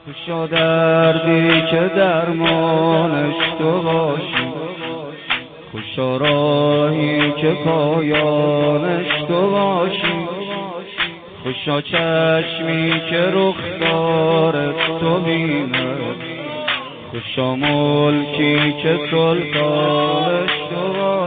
خوشا دردی که درمانش تو باشی، خوشا راهی که پایانش تو باشی، خوشا چشمی که رخسارت تو بیند، خوشا ملکی که سلطانش تو باشی.